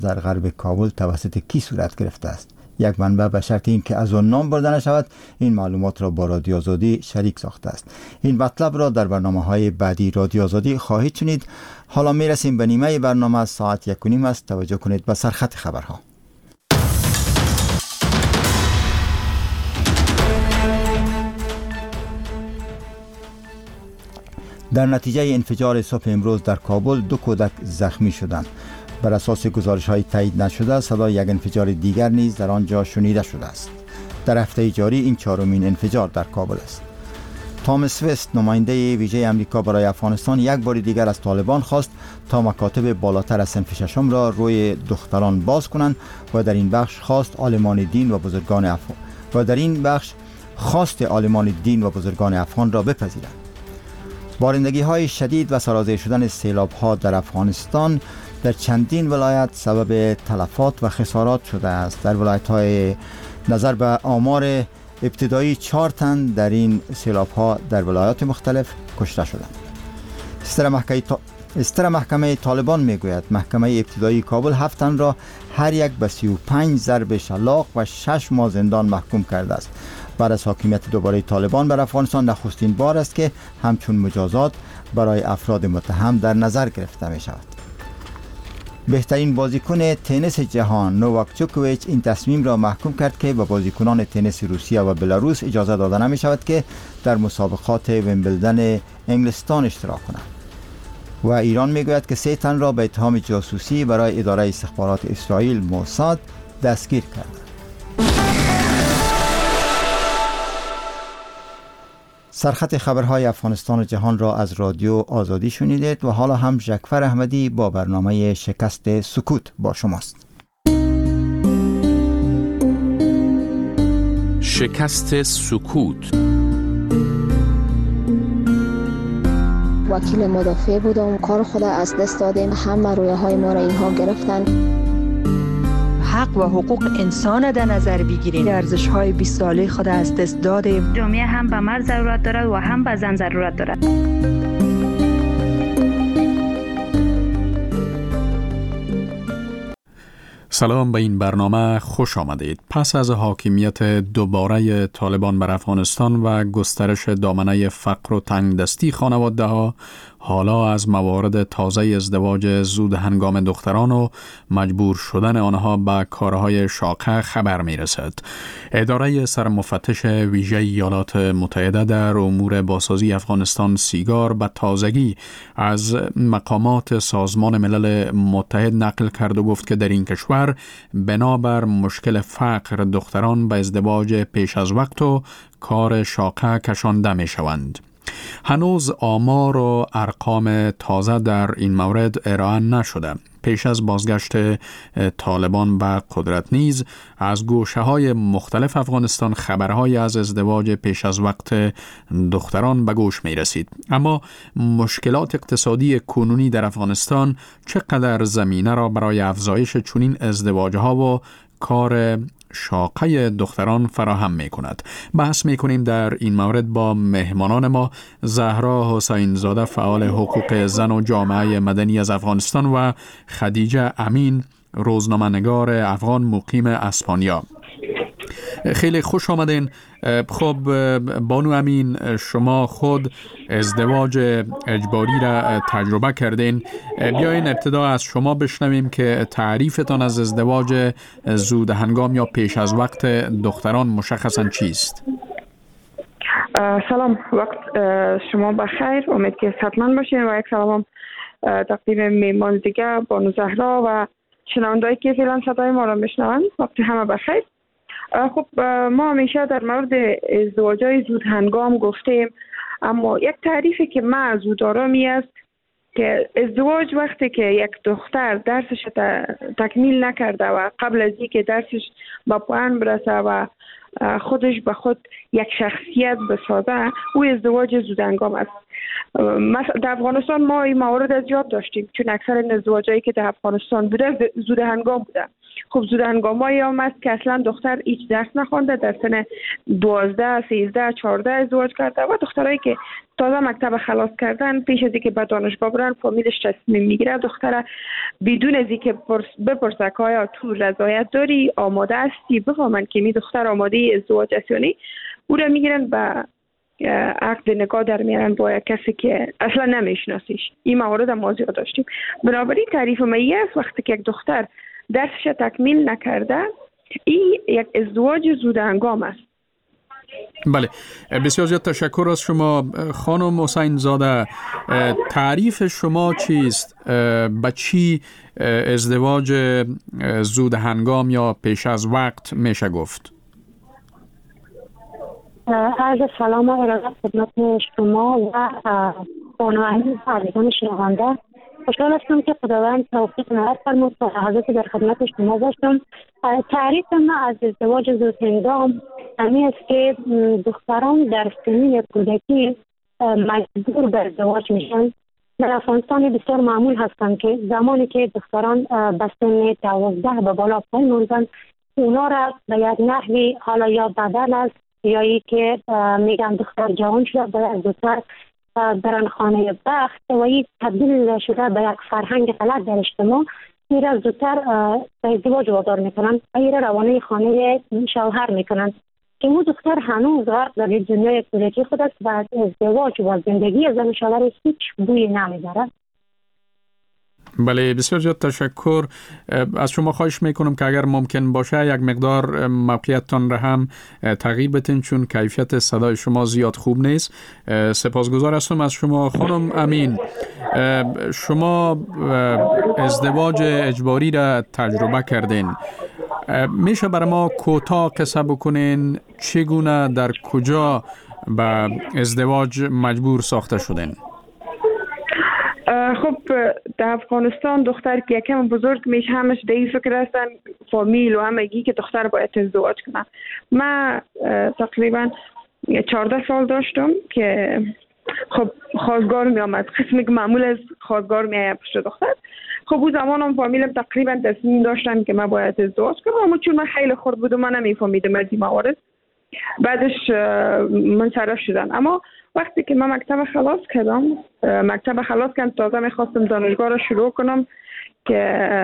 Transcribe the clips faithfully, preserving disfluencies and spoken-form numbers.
در غرب کابل توسط کی صورت گرفته است؟ یک منبع به شرط اینکه از آن نام برده نشود این معلومات را با رادیو آزادی شریک ساخته است. این مطلب را در برنامه‌های بعدی رادیو آزادی خواهید شنید. حالا میرسیم به نیمه برنامه. ساعت یک و نیم است. توجه کنید به سرخط خبرها. در نتیجه انفجار صبح امروز در کابل دو کودک زخمی شدند. بر اساس گزارش‌های تایید نشده صدای یک انفجار دیگر نیز در آنجا شنیده شده است. در هفته جاری این چهارمین انفجار در کابل است. تامس وست نماینده ویژه امریکا برای افغانستان یک بار دیگر از طالبان خواست تا مکاتب بالاتر از صنف ششم را روی دختران باز کنند و در این بخش خواست عالمان دین و بزرگان افغان و در این بخش خواست عالمان دین و بزرگان افغان را بپذیرند. بارندگی های شدید و سرازیر شدن سیلاب ها در افغانستان در چندین ولایت سبب تلفات و خسارات شده است. در ولایت های نظر به آمار ابتدایی چهار تن در این سیلاب ها در ولایات مختلف کشته شدند. استر محکمه استر محکمه طالبان میگوید محکمه ابتدایی کابل هفت تن را هر یک به سی و پنج ضرب شلاق و شش ماه زندان محکوم کرده است. بعد از حاکمیت دوباره طالبان بر افغانستان نخستین بار است که همچون مجازات برای افراد متهم در نظر گرفته می شود. بهترین بازیکن تنیس جهان نوواک جوکوویچ این تصمیم را محکوم کرد که به بازیکنان تنیس روسیه و بلاروس اجازه داده نمی شود که در مسابقات ویمبلدن انگلستان اشتراک کنند. و ایران می گوید که سه تن را به اتهام جاسوسی برای اداره استخبارات اسرائیل موساد دستگیر کرده. سرخط خبرهای افغانستان و جهان را از رادیو آزادی شنیدید و حالا هم ژکفر احمدی با برنامه شکست سکوت با شماست. شکست سکوت. وکیل مدافع بودم، کار خود از دست دادیم، همه رویه های ما را اینها گرفتن. حق و حقوق انسان در نظر بگیریم. ارزش های بیست ساله خود از دست دادیم. جامعه هم به مرد ضرورت دارد و هم به زن ضرورت دارد. سلام، به این برنامه خوش آمدید. پس از حاکمیت دوباره طالبان بر افغانستان و گسترش دامنه فقر و تنگدستی خانواده ها، حالا از موارد تازه ازدواج زود هنگام دختران و مجبور شدن آنها به کارهای شاقه خبر می رسد. اداره سرمفتش ویژه ایالات متحده در امور بازسازی افغانستان سیگار به تازگی از مقامات سازمان ملل متحد نقل کرد و گفت که در این کشور بنابر مشکل فقر دختران به ازدواج پیش از وقت و کار شاقه کشانده می شوند. هنوز آمار و ارقام تازه در این مورد ارائه نشده. پیش از بازگشت طالبان به قدرت نیز از گوشه‌های مختلف افغانستان خبرهای از ازدواج پیش از وقت دختران به گوش می رسید. اما مشکلات اقتصادی کنونی در افغانستان چقدر زمینه را برای افزایش چنین ازدواجها و کار شاقه دختران فراهم می کند. بحث می کنیم در این مورد با مهمانان ما: زهرا حسین زاده، فعال حقوق زن و جامعه مدنی از افغانستان، و خدیجه امین، روزنامه‌نگار افغان مقیم اسپانیا. خیلی خوش آمدین. خب بانو امین، شما خود ازدواج اجباری را تجربه کردین. بیاین ابتدا از شما بشنویم که تعریفتان از ازدواج زود هنگام یا پیش از وقت دختران مشخصاً چیست؟ سلام، وقت شما بخیر. امید که صحتمند باشین و یک سلام تقدیم میمان دیگه بانو زهرا و شنوندهایی که فعلا صدای ما را میشنوند. وقت همه بخیر. خب ما همیشه در مورد ازدواج‌های زود هنگام گفتیم، اما یک تعریفی که من از او دارم این است که ازدواج وقتی که یک دختر درسش تکمیل نکرده و قبل از اینکه درسش به پایان برسه و خودش به خود یک شخصیت بسازه، او ازدواج زود هنگام است. در افغانستان ما این موارد از یاد داشتیم، چون اکثر ازدواجایی که در افغانستان بوده زود هنگام بوده. خب زود هنگامایی آمد که اصلا دختر هیچ درس نخوانده، در سن دوازده، سیزده، چهارده ازدواج کرده و دخترایی که تازه مکتب خلاص کردن پیش از اینکه به دانشگاه برن فامیلش تصمیم میگیره دختر بدون از اینکه بپرسه که آیا تو رضایت داری، آماده هستی، بفهمن که می دختر آماده ازدواج است یا نه، او را میگیرن به عقد نکاح در میارن با کسی که اصلا نمیشناسیش. این موارد هم ما زیاد داشتیم. بنابراین تعریف مایی است وقتی که یک دختر درسش تکمیل نکرده، این یک ازدواج زود هنگام است. بله، بسیار زیاد تشکر از شما خانم حسین زاده. تعریف شما چیست؟ به چی ازدواج زود هنگام یا پیش از وقت میشه گفت؟ عرض سلام و ارادت خدمت شما و بانوانی عزیزان شنونده. خوشحال هستم که خداوند توفیق عنایت فرمود تا لحظاتی در خدمت شما باشم. تعریف من از ازدواج زود هنگام همین است که دختران در سنین کودکی مجبور به ازدواج میشن. در افغانستان بسیار معمول هستند که زمانی که دختران به سن دوازده به بالا پای موندن، اونا را به یک نحوی حالا یا بدل است یا ای که میگن دختر جوان شده باید زودتر برن خانه بخت و این تبدیل شده به یک فرهنگ غلط در اجتماع، این را زودتر به ازدواج وادار میکنن و این را روانه خانه شوهر میکنن که اون دختر هنوز غرق در دنیای کودکی خود است و از ازدواج و زندگی زن و شوهر هیچ بوی نمیبرد. بله، بسیار زیاد تشکر. از شما خواهش میکنم که اگر ممکن باشه یک مقدار موقعیتتان را هم تغییر بدین چون کیفیت صدای شما زیاد خوب نیست. سپاسگزار هستم از شما خانم امین. شما ازدواج اجباری را تجربه کردین، میشه برای ما کوتاه قصه بکنین چگونه در کجا به ازدواج مجبور ساخته شدین؟ خب در افغانستان دختر که یکم بزرگ میشه همش در این فکر هستن فامیل و همگی که دختر باید ازدواج کنه. من تقریبا چهارده سال داشتم که خب خواستگار می آمد، قسمی که معمول از خواستگار می آید پشت دختر. خب اون زمان هم فامیلم تقریبا تصمیم داشتن که من باید ازدواج کنم، اما چون من خیلی خرد بودم من نمیفهمیدم از این موارد. بعدش منصرف شدن. اما وقتی که من مکتب خلاص کردم مکتب خلاص کردم تازه میخواستم دانشگاه رو شروع کنم که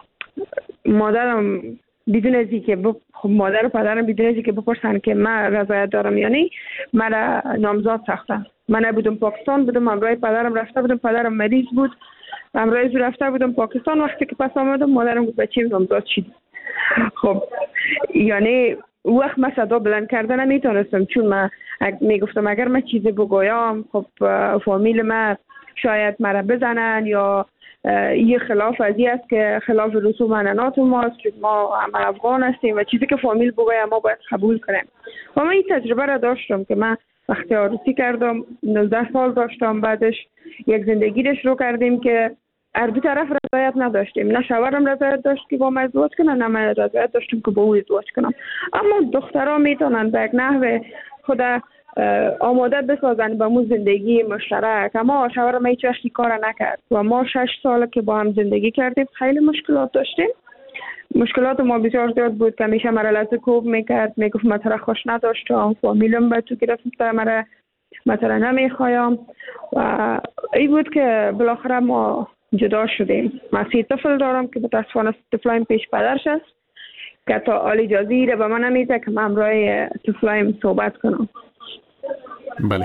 مادرم بدون از اینکه ب... خب مادر و پدرم بدون از اینکه بپرسن که من رضایت دارم یا نه مرا نامزاد ساختن. من نبودم پاکستان بودم، همراه پدرم رفته بودم، پدرم مریض بود، همراه او رفته بودم پاکستان. وقتی که پس آمدم مادرم گفت بچه نامزاد شدی. خب یعنی وقت من صدا بلند کردن نمیتونستم چون من میگفتم اگر من چیزی بگویم خب فامیل من شاید مرا بزنن یا یه خلاف ازی است که خلاف رسوم انانات ماست چون ما همه افغان هستیم و چیزی که فامیل بگویم ما باید قبول کنیم. و من این تجربه را داشتم که من وقتی عروسی کردم نوزده سال داشتم، بعدش یک زندگی رو شروع کردیم که هر دو طرف رضایت نداشتیم، نه شوهرم رضایت داشت که با من ازدواج کنه نه من رضایت داشتم که با او ازدواج کنم. اما دخترها میتونن به یک نحو خود آماده بسازن به مو زندگی مشترک. اما شوهرم هیچ وقتی کار نکرد و ما شش سال که با هم زندگی کردیم خیلی مشکلات داشتیم. مشکلات ما بسیار زیاد بود که همیشه مرا لحظه کوب میکرد، میگفت من تو را خوش نداشتم، فامیلم به تو گرفته، مرا مثلا نمیخوایم و این بود که بالاخره ما جدا شدیم. من سی طفل دارم که متاسفانه طفلایم پیش پدرش است که تا حال اجازه را به من نمیده که من همراه طفلایم صحبت کنم. بله،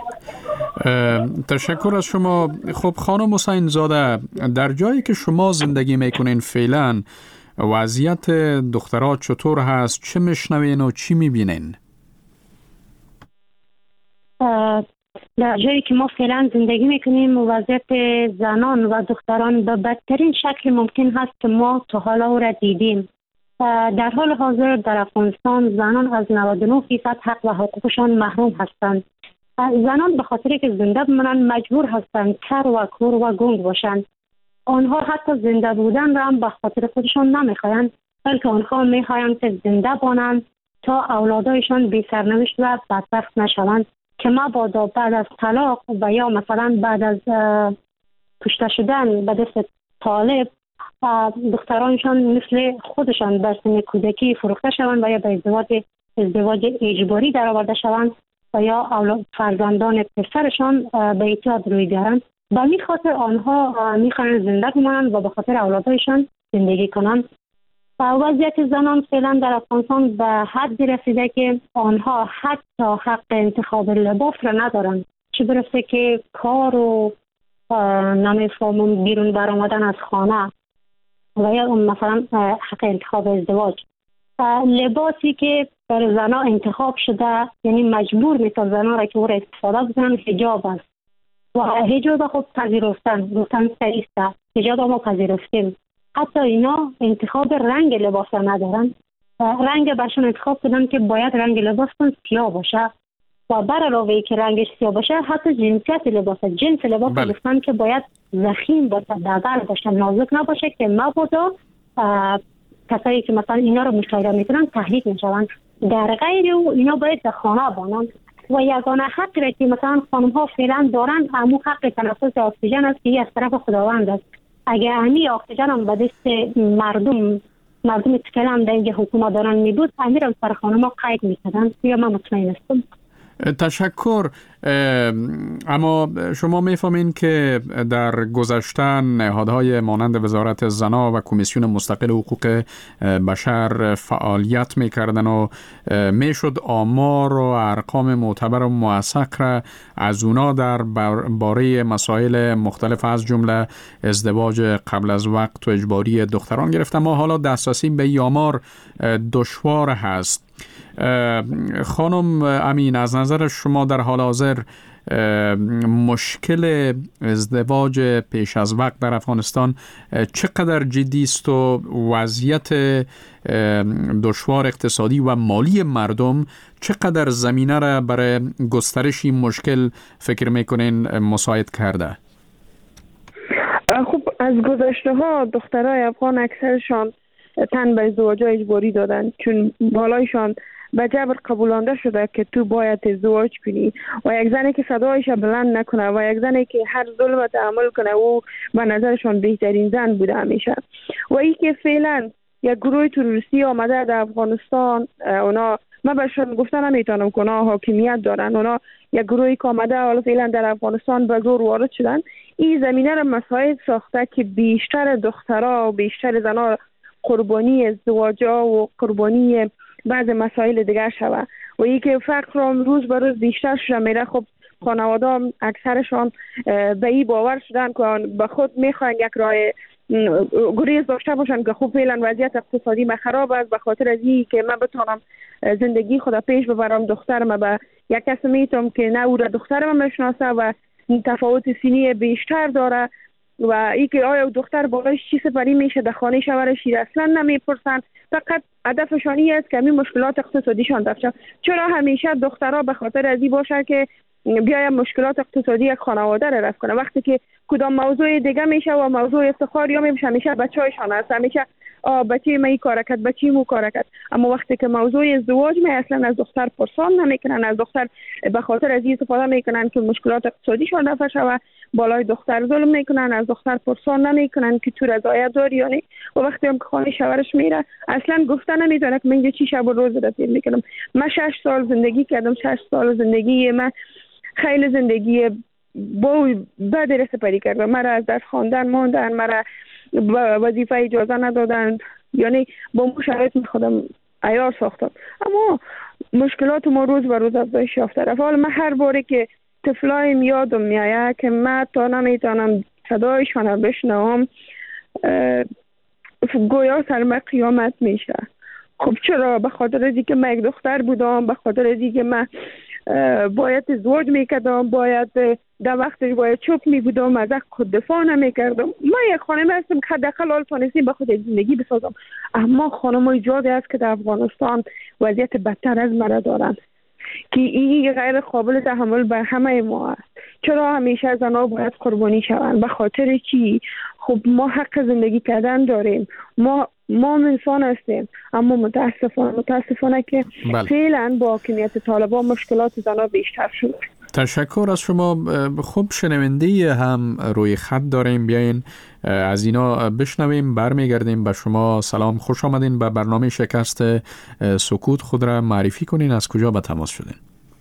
تشکر از شما. خب خانم حسین زاده، در جایی که شما زندگی میکنین فعلا وضعیت دخترها چطور هست؟ چه میشنوین و چی میبینین؟ در جایی که ما فعلا زندگی میکنیم وضعیت زنان و دختران به بدترین شکل ممکن هست که ما تا حالا او را دیدیم. در حال حاضر در افغانستان زنان از نود و نه درصد حق و حقوقشان محروم هستند. زنان به خاطر که زنده بمانند مجبور هستند کر و کور و گنگ باشند. آنها حتی زنده بودن را هم به خاطر خودشان نمیخواهند، بلکه آنها میخواهند که زنده بمانند تا اولادایشان بی سرنوشت و بدبخت نشوند که مبادا بعد از طلاق و یا مثلا بعد از کشته شدن به دست طالب دخترانشان مثل خودشان در سن کودکی فروخته شوند و یا به ازدواج ازدواج اجباری در آورده شوند و یا اولاد فرزندان پسرشان به اعتیاد روی بیارند. به این خاطر آنها میخواهند زنده بمانند و به خاطر اولادایشان زندگی کنند. وضعیت زنان فعلا در افغانستان به حدی رسیده که آنها حتی حق انتخاب لباس را ندارند، چه برسه که کار و نمیفهمم بیرون برآمدن از خانه و یا مثلا حق انتخاب ازدواج. لباسی که برای زنها انتخاب شده، یعنی مجبور میکنه زنها را که او را استفاده بکنن، حجاب است و حجاب خود پذیرفتن گفتن سریسته حجاب ما پذیرفتیم. حتی اینا انتخاب رنگ لباس را ندارن، رنگ برشون انتخاب کردن که باید رنگ لباس سیاه باشه و بر علاوه که رنگش سیاه باشه حتی جنسیت لباس جنس لباس گفتن که باید ضخیم باشه، دبر باشه، نازک نباشه که مبادا کسایی که مثلا اینا رو مشاهده میکنن تحریک میشوند. در غیر او اینا باید در خانه بانند و یگانه حقی را که مثلا خانم ها فعلا دارن همون حق تنفس اکسیژن است که از طرف خداوند است. اگر همی اکسیژن هم به دست مردم مردم فعلا در اینجا حکومت دارن میبود امیر هم سر خانم ها قید میکردن یا من مطمئن هستم. تشکر. اما شما میفهمین که در گذشته نهادهای مانند وزارت زنا و کمیسیون مستقل حقوق بشر فعالیت میکردن و میشد آمار و ارقام معتبر و موثق را از اونا در باره مسائل مختلف از جمله ازدواج قبل از وقت و اجباری دختران گرفتن. ما حالا دسترسی به این آمار دشوار هست. خانم امین، از نظر شما در حال حاضر مشکل ازدواج پیش از وقت در افغانستان چقدر جدی است و وضعیت دشوار اقتصادی و مالی مردم چقدر زمینه را برای گسترش این مشکل فکر میکنین مساعد کرده؟ خب از گذشته ها دخترای افغان اکثرشان تن به ازدواج اجباری دادن، چون بالایشان به جبر قبولانده شده که تو باید ازدواج کنی و یک زنی که صدایش بلند نکنه و یک زنی که هر ظلم تحمل کنه او به نظرشان بهترین زن بوده همیشه. و ای که فعلا یک گروه تروریستی آمده در افغانستان، اونا من بهشون گفتن نمیتونم که اونا حاکمیت دارن، اونا یک گروهی که آمده حالا فعلا در افغانستان به زور وارد شدن، این زمینه را مساعد ساخته که بیشتر دخترها و بیشتر زنها قربانی ازدواجا و قربانی بعض مسائل دیگر شود و ای که فقر هم روز به روز بیشتر شده میره. خب خانواده هم اکثرشان به این باور شدن که به خود میخواین یک راه گریز داشته باشن که خب فعلا وضعیت اقتصادی ما خراب است، به خاطر از این که من بتونم زندگی خود پیش ببرم دخترم به یک کس میتونم که نه او را دخترم میشناسه و تفاوت سنی بیشتر داره و ای که آیا دختر بالایش چی سپری میشه در خانه شوهرش اصلا نمیپرسن، فقط هدفشان این است که همین مشکلات اقتصادیشان دفع شد. چرا همیشه دخترها به خاطر از این باشه که بیاید مشکلات اقتصادی یک خانواده را رفع کنه، وقتی که کدام موضوع دیگه میشه و موضوع افتخار یا میشه همیشه بچه‌هایشان هست، همیشه بچه من این کار کرد، بچه مو کار کرد. اما وقتی که موضوع ازدواج می اصلا از دختر پرسان نمیکنن، از دختر به خاطر از این استفاده میکنن که مشکلات اقتصادیشان رفع شود، بالای دختر ظلم میکنن، از دختر پرسان نمیکنن که تو رضایت داری یا نه. و وقتی هم که خانه شوهرش میره اصلا گفتن نمیتونه که من اینجا چی شب و روز رسید میکنم. من شش سال زندگی کردم، شش سال زندگی من خیلی زندگی با بد رسپری کردم، مرا از دست خواندن ماندن، مرا وظیفه اجازه ندادن، یعنی با مو شرایط خودم عیار ساختم. اما مشکلات ما روز به روز افزایش یافته رفت. حالا من هر باری که طفلایم یادم میآید که من تا نمیتونم صدایشان رو بشنوم گویا سرم قیامت میشه. خب چرا؟ به خاطر از اینکه من یک دختر بودم، به خاطر از اینکه من باید ازدواج میکردم، باید در وقتش باید چوب میبودم، از خود دفاع نمیکردم. من یک خانم هستم که حداقل حال تونستم به خود زندگی بسازم، اما خانم‌های زیادی هست که در افغانستان وضعیت بدتر از مرا دارن که این غیر قابل تحمل بر همه ما است. چرا همیشه زنها باید قربانی شوند؟ به خاطر چی؟ خب ما حق زندگی کردن داریم، ما ما انسان هستیم، اما متاسفانه متاسفانه که بله. فعلا با حاکمیت طالبان مشکلات زنها بیشتر شده. تشکر از شما. خوب شنونده هم روی خط داریم، بیاین از اینا بشنویم، برمیگردیم به شما. سلام، خوش آمدین به برنامه شکست سکوت. خود را معرفی کنین، از کجا به تماس شدین؟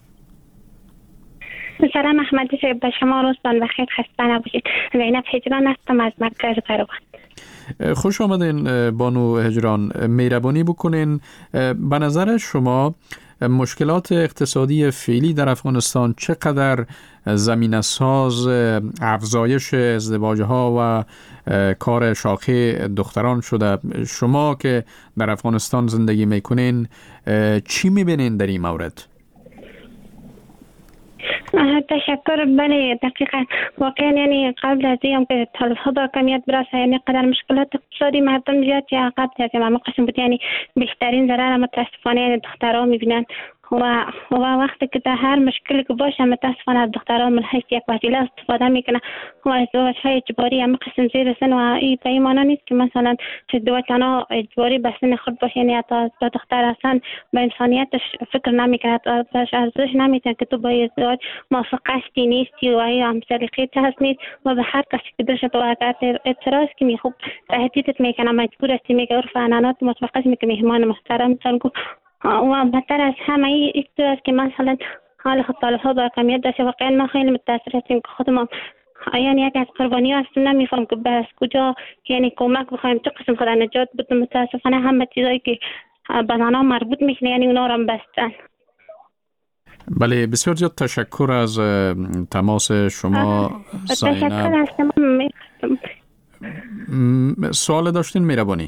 سلام احمدی صاحب، به شما روزتان بخیر، خسته نباشید. زینب هجران هستم از مرکز قروان. خوش آمدین بانو هجران. مهربانی بکنین، به نظر شما مشکلات اقتصادی فعلی در افغانستان چقدر زمینه ساز افزایش ازدواج ها و کار شاخه دختران شده؟ شما که در افغانستان زندگی میکنین چی میبینین در این مورد؟ تشکر. بله دقیقا، واقعا یعنی قبل از این که طالب‌ها با کمیت برسه، یعنی قدر مشکلات اقتصادی مردم زیاد یا قبل از این قسم بود، یعنی بیشترین ضرر متاسفانه دخترها میبینن و و وقتی که در هر مشکلی که باشه متاسفانه دخترها من هیچ یک وسیله استفاده میکنه و ازدواج های اجباری هم قسم زیر سن، و این به این معنی نیست که مثلا ازدواج تنها اجباری به سن خود باشه، یعنی حتی با دختر اصلا به انسانیتش فکر نمیکنه، بهش ارزش نمیده که تو با ازدواج موافق هستی نیستی و ای هم سلیقه‌ت هست نیست، و به هر کسی که درش تو اگر اعتراض کنی خوب تهدیدت میکنه، مجبور هستی میگه عرف عنعنات مطلقه میگه مهمان محترم تنگو. و بدتر از همه این است که مثلا حال خود طالب‌ها با کمیت داشته. واقعا ما خیلی متاثر هستیم که خودمون یعنی یک از قربانی هستیم، نمیفهم که بس کجا یعنی کمک بخوایم، چه قسم خدا نجات بود. متاسفانه همه چیزایی که به زنان مربوط میشه یعنی اونا رو هم بستن. بله، بسیار زیاد تشکر از تماس شما زینب. تشکر از شما. سوال داشتین مهربانی؟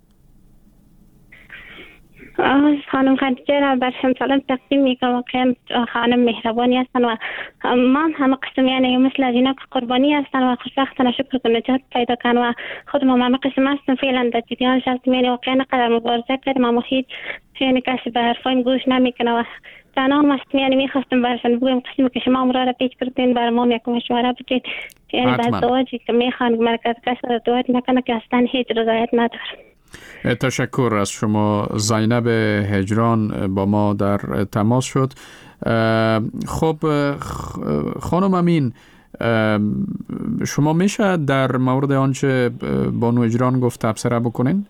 خانم خدیجه را بر شما سلام تقدیم میکنم. واقعا خانم مهربانی هستن و ما همه قسم یعنی مثل از اینا که قربانی هستن و خوشبختانه شکر که نجات پیدا کن و خود ما همه قسم هستن فعلا در جریان هستیم. یعنی واقعا نقدر مبارزه کردیم اما هیچ یعنی کسی به حرفایم گوش نمیکنه و تنها هم هستیم. یعنی میخواستم برشان بگویم قسمی که شما امرا را پیچ کردین بر ما یک مشوره بچید، یعنی بعد ازدواجی که میخوان مرکز کسی ازدواج نکنه که اصلا هیچ رضایت نداره. تشکر از شما. زینب هجران با ما در تماس شد. خب خانم امین، شما میشه در مورد آنچه بانو هجران گفت تبصره بکنین؟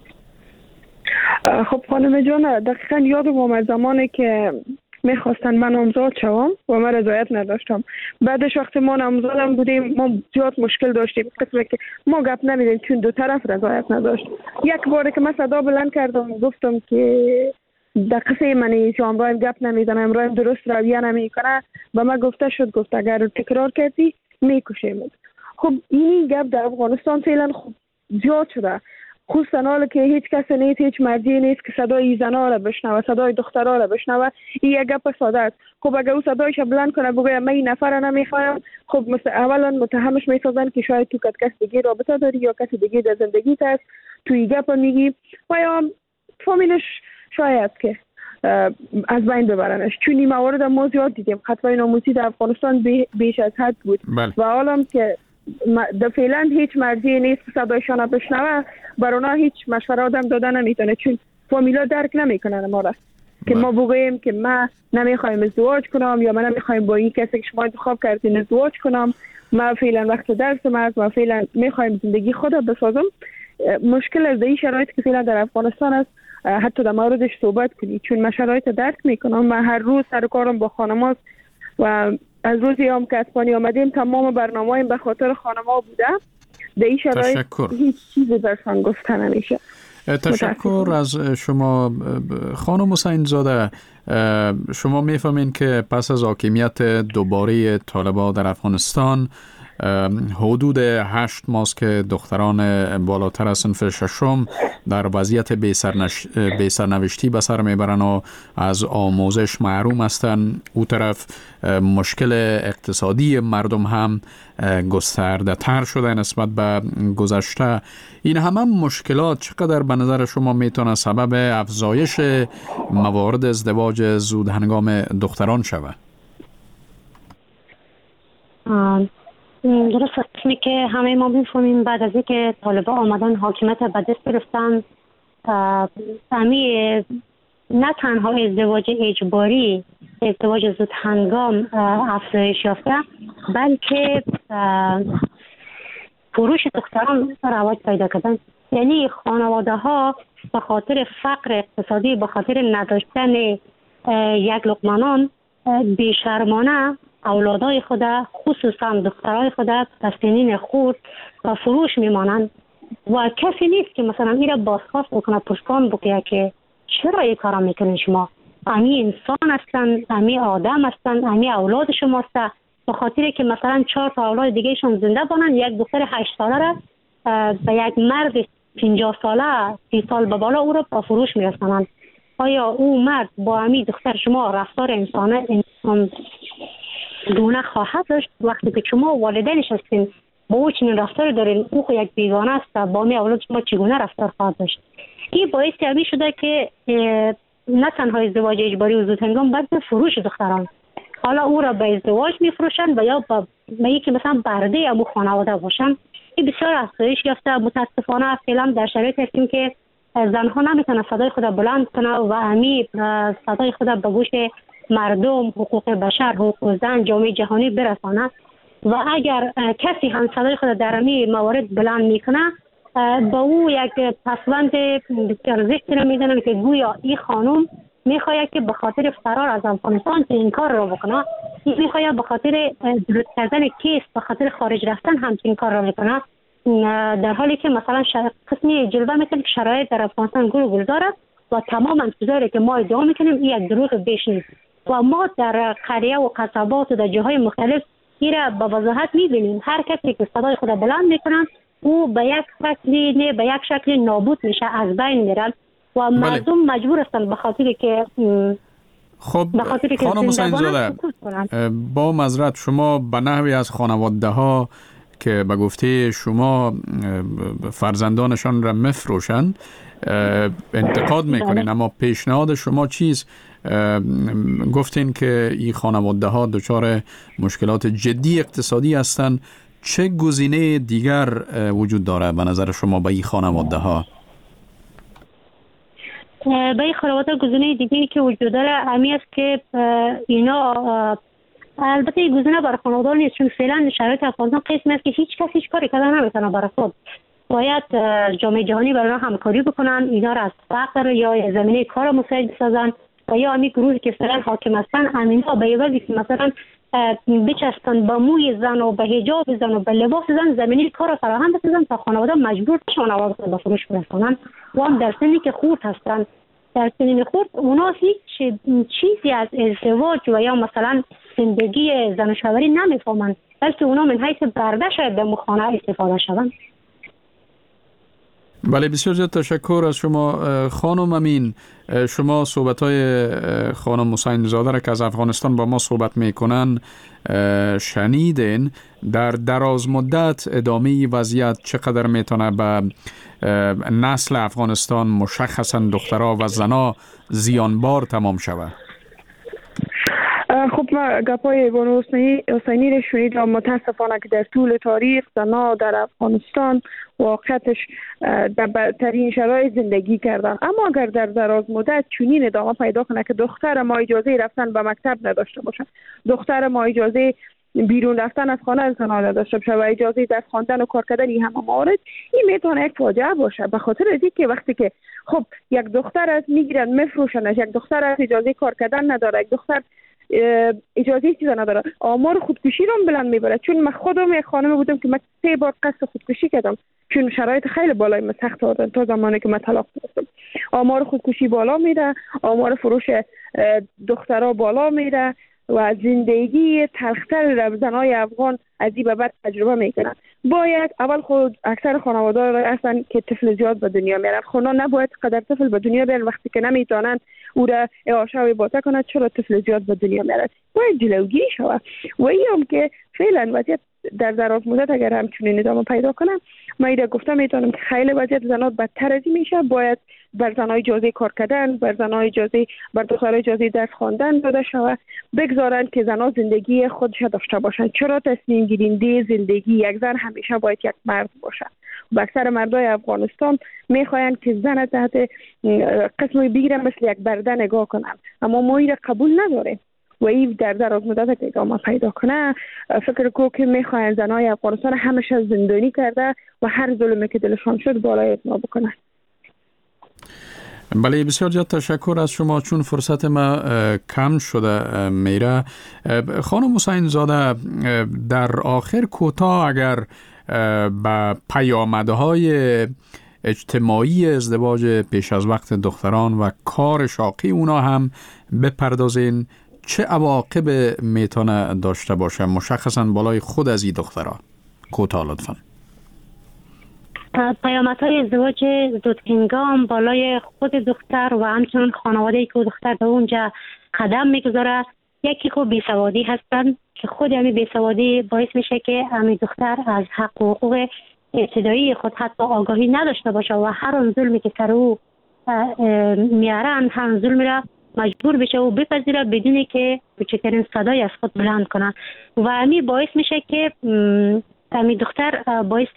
خب خانم هجران، دقیقا یادم آمد زمانی که میخواستن من نامزاد شوم و من رضایت نداشتم. بعدش وقتی ما نامزادم بودیم ما زیاد مشکل داشتیم، قسمه که ما گپ نمیدیم چون دو طرف رضایت نداشت. یک باره که من صدا بلند کردم گفتم که در قصه منی که امرایم گپ نمیزنم، امرایم درست رویه نمیکنه، به من گفته شد گفت اگر تکرار کردی میکشیم. خب این گپ در افغانستان فعلا خب زیاد شده، خصوصا حالا که هیچ کس نیست، هیچ مردی نیست که صدای زنا را بشنوه، صدای دخترها را بشنوه. این یک گپ ساده است. خب اگر او صدایش بلند کنه بگه من این نفر را نمیخوایم، خب مثلا اولا متهمش میسازن که شاید تو کس دیگه رابطه داری یا کس دیگه در زندگیت هست، تو این گپ میگی و یا فامیلش شاید که از بین ببرنش. چون این موارد ما زیاد دیدیم. خطای ناموسی در افغانستان بیش از حد بود. بله. و حالا که در فعلا هیچ مردی نیست که صدایشان را بشنوه، بر اونا هیچ مشوره آدم دادن نمیتونه، چون فامیلا درک نمیکنن ما را که ما بگوییم که ما نمیخوایم ازدواج کنم یا ما نمیخوایم با این کسی که شما انتخاب کردین ازدواج کنم، ما فعلا وقت درس ما ما فعلا میخوایم زندگی خود را بسازم. مشکل از این شرایط که فعلا در افغانستان است حتی در موردش صحبت کنی، چون من شرایط درک میکنم. من هر روز سر کارم با خانماست و از روزی هم که اسپانی آمدیم تمام برنامه‌ایم به خاطر خانم‌ها بوده. در این شرایط هیچ چیزی برشان گفته نمیشه. تشکر از شما خانم حسین زاده. شما میفهمین که پس از حاکمیت دوباره طالبان در افغانستان حدود هشت ماست که دختران بالاتر از صنف ششم در وضعیت بی‌سرنوشتی به سر میبرن و از آموزش محروم هستند. او طرف مشکل اقتصادی مردم هم گسترده تر شده نسبت به گذشته. این همه مشکلات چقدر به نظر شما میتونه سبب افزایش موارد ازدواج زود هنگام دختران شود؟ درست است که همه ما میفهمیم بعد از اینکه طالبان آمدن حاکمیت به دست گرفتن، همه نه تنها ازدواج اجباری ازدواج زود هنگام افزایش یافته، بلکه فروش دختران رواج پیدا کردن. یعنی خانواده ها به خاطر فقر اقتصادی، به خاطر نداشتن یک لقمه نان، بیشرمانه اولادای خود، خصوصا دخترای خود به سنین خورد و فروش میمانند و کسی نیست که مثلا این را بازخواست بکنه، پرسان بکنه که چرا این کارا میکنین شما؟ امی انسان هستن، امی آدم هستن، امی اولاد شما هستن. به خاطر که مثلا چهار تا اولاد دیگه شون زنده بانن، یک دختر هشت ساله را به یک مرد پنجاه ساله سی سال به بالا او را با فروش میرسانند. آیا او مرد با امی دختر شما رفتار انسانه انسان گونه خواهد داشت؟ وقتی که شما والدینش هستین با او چنین رفتار دارین، او خو یک بیگانه است، با امی اولاد شما چگونه رفتار خواهد داشت؟ این باعث امی شده که نه تنها ازدواج اجباری و زود هنگام، بلکه فروش دختران، حالا او را به ازدواج میفروشن و یا به یکی مثلا برده امو خانواده باشن. این بسیار افزایش یافته. متاسفانه فعلا در شرایطی هستیم که زنها نمیتونه صدای خود بلند کنه و امی صدای خود به گوش مردم، حقوق بشر، حقوق زن، جامعه جهانی برسانه و اگر کسی هم صدای خود در امی موارد بلند میکنه، با او یک پسوند بسیار زشتی را میزنن که گویا این خانم میخواید که به خاطر فرار از افغانستان که این کار را بکنه، میخواید به خاطر درست کردن کیس به خاطر خارج رفتن هم این کار را بکنه، در حالی که مثلا قسمی جلوه میکنه که شرایط در افغانستان گل و گلزار است و تمام چیزایی که ما ادعا میکنیم این یک دروغ بیش نیست و ما در قریه و قصبات و در جاهای مختلف این را به وضاحت میبینیم. هر کسی که صدای خود بلند میکنه او به یک شکلی نه به یک شکلی نابود میشه، از بین میرن و مردم مجبور هستند به خاطر که خب خانم حسین زاده، با معذرت شما به نحوی از خانواده ها که به گفته شما فرزندانشان را مفروشن انتقاد میکنین، اما پیشنهاد شما چیست؟ گفتین که این خانواده ها دچار مشکلات جدی اقتصادی هستند. چه گزینه دیگر وجود داره به نظر شما به این خانواده ها؟ به این خانواده گزینه دیگری که وجود داره همی است که اینا، البته این گزینه برای خانواده نیست، چون فعلا شرایط افغانستان قسمی است که هیچ کسی هیچ کاری کردن نمیتونه برای خود. باید جامعه جهانی برای اینا همکاری بکنن، اینا را از فقر یا زمینه کار مساعد بسازن و یا همی گروهی که فعلا حاکم هستن همینا به یوازی که مثلا بچستن به موی زن و به حجاب زن و به لباس زن زمینی کار فراهم بسازن تا خانواده مجبور بشن آواز به فروش برسونن و هم در سنی که خورد هستن. در سنین خورد اونا هیچ چیزی از ازدواج و یا مثلا زندگی زن و شوهری نمیفهمن، بلکه اونا من حیث برده شاید به مخانه استفاده شدن. بله، بسیار زیاد تشکر از شما خانم امین. شما صحبت‌های خانم حسین زاده را که از افغانستان با ما صحبت میکنن شنیدین. در دراز مدت ادامه وضعیت چقدر میتونه به نسل افغانستان مشخصا دخترها و زنها زیانبار تمام شود؟ خب ما گپای بانو حسینی رو شنیدم. متاسفانه که در طول تاریخ زنها در افغانستان واقعیتش در بدترین شرایط زندگی کردن، اما اگر در دراز مدت چنین ادامه پیدا کنه که دختر ما اجازه رفتن به مکتب نداشته باشه، دختر ما اجازه بیرون رفتن از خانه زنها نداشته باشه و اجازه درس خواندن و کار کردن این همه موارد، این میتونه یک فاجعه باشه. به خاطر از اینکه وقتی که خب یک دختر از میگیرن میفروشنش، یک دختر از اجازه کار کردن نداره، یک دختر اجازه چیزا نداره، آمار خودکشی رو بلند میبره. چون من خودم یک خانم بودم که من سه بار قصد خودکشی کردم چون شرایط خیلی بالای من سخت آوردن تا زمانی که من طلاق گرفتم. آمار خودکشی بالا میره، آمار فروش دخترها بالا میره و زندگی تلختر رو زنای افغان از این به بعد تجربه میکنن. باید اول خود اکثر خانواده را هستن که طفل زیاد به دنیا میارن، خونه نباید قدر طفل به دنیا بیارن وقتی که نمیتونن او را اعاشه و باطه کنند چرا طفل زیاد به دنیا میارن. باید جلوگیری شود و این هم که فعلا وضعیت در دراز مدت اگر همچنین ادامه پیدا کنم، من ایده گفتم میتونم که خیلی وضعیت زنات بدتر از این میشه. باید بر زنای اجازه کار کردن، بر زنای اجازه بر دخترای اجازه درس خواندن داده شود، بگذارن که زنها زندگی خودش داشته باشن. چرا تصمیم گیرنده زندگی یک زن همیشه باید یک مرد باشه؟ و اکثر مردای افغانستان میخواین که زن تحت قسمی بگیرن مثل یک برده نگاه کنن، اما ما این قبول نداریم. و این در دراز مدت که ادامه پیدا کنه، فکر کو که میخواین زنای افغانستان همش زندانی کرده و هر ظلمی که دلشان شد بالای اتنا بکنه. بله، بسیار زیاد تشکر از شما. چون فرصت ما کم شده میره، خانم حسین زاده در آخر کوتاه اگر به پیامدهای اجتماعی ازدواج پیش از وقت دختران و کار شاقی اونا هم بپردازین، چه عواقب میتونه داشته باشه مشخصا بالای خود از این دخترها؟ کوتاه لطفا. پیامدهای ازدواج زودهنگام بالای خود دختر و همچنین خانواده‌ای که دختر به اونجا قدم میگذاره، یکی که بیسوادی هستن که خود همین بیسوادی باعث میشه که همین دختر از حق و حقوق ابتدایی خود حتی آگاهی نداشته باشه و هر اون ظلمی که سر او میارن هم ظلم را مجبور بشه و بپذیره بدونی که کوچکترین صدای از خود بلند کنه و همین باعث میشه که همین دختر باعث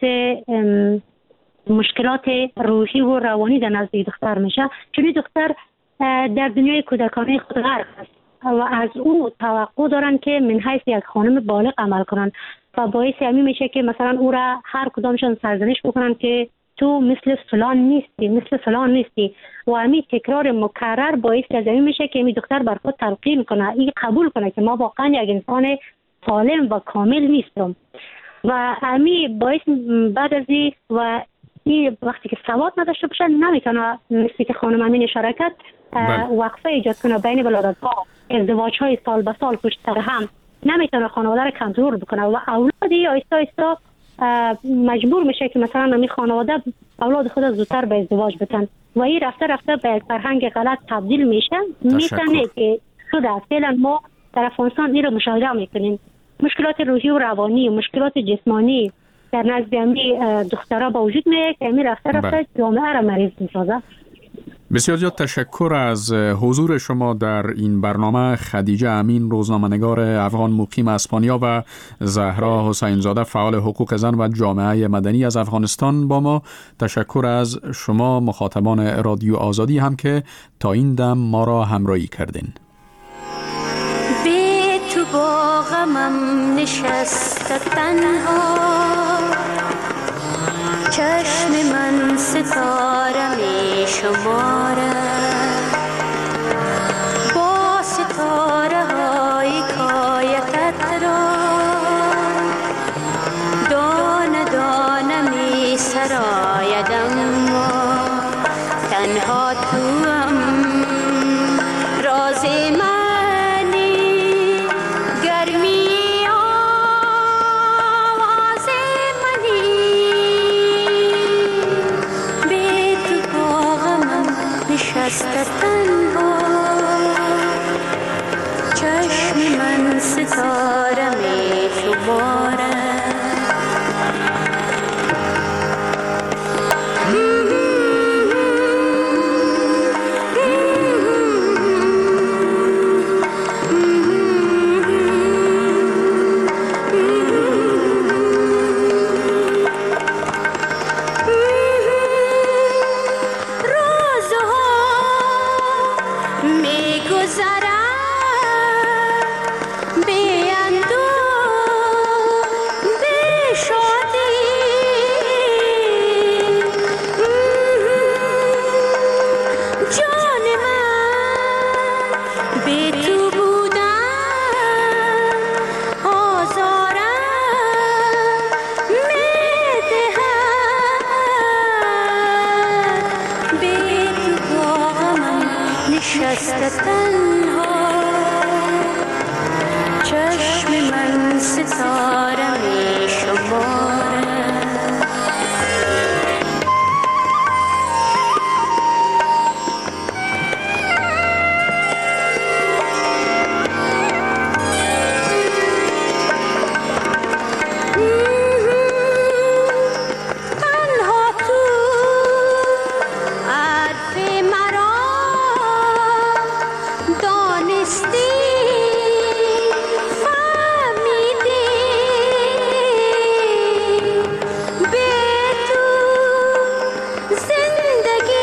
مشکلات روحی و روانی در نزد دختر میشه، چون دختر در دنیای کودکانه خود غرق است و از او توقع دارن که من حیث یک خانم بالغ عمل کنن و باعث همین میشه که مثلا او را هر کدامشان سرزنش بکنن که تو مثل فلان نیستی، مثل فلان نیستی و همین تکرار مکرر باعث از همین میشه که این دختر بر خود تلقین کنه، این قبول کنه که ما واقعا یک انسان سالم و کامل نیستم و همین باعث بعد از این و این وقتی که سواد نداشته باشه نمیتونه مثل که خانم امین اشاره کرد وقفه ایجاد کنه بین ولادت‌ها، ازدواج‌های سال به سال پشت سر هم، نمیتونه خانواده رو کنترل بکنه و اولادی آیستا آیستا مجبور میشه که مثلا همین خانواده اولاد خود زودتر به ازدواج بتن و این رفته رفته به یک فرهنگ غلط تبدیل میشه. میتونه که شده فعلا ما در افغانستان این رو مشاهده میکنیم، مشکلات روحی و روانی و مشکلات جسمانی در نزد همین دخترها با وجود میاد که همین رفته رفته جامعه را مریض میسازه. بسیار زیاد تشکر از حضور شما در این برنامه. خدیجه امین، روزنامه‌نگار افغان مقیم اسپانیا و زهرا حسین زاده، فعال حقوق زن و جامعه مدنی از افغانستان با ما. تشکر از شما مخاطبان رادیو آزادی هم که تا این دم ما را همراهی کردین. بی تو با غمم نشست تنها، چشم من ستاره می شمارد، با ستاره های کایتت را دانه دانه می سراید، اما تنها تو هم راز منی، گرمی آواز منی، بی تو با غمم نشسته تنها، چشم من ستاره می شمارد.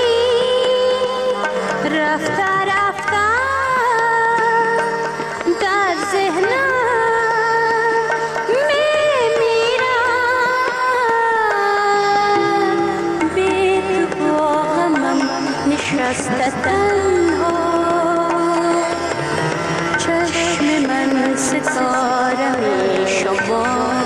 رفته رفته نشسته تنها، چشم من ستاره می شمارد.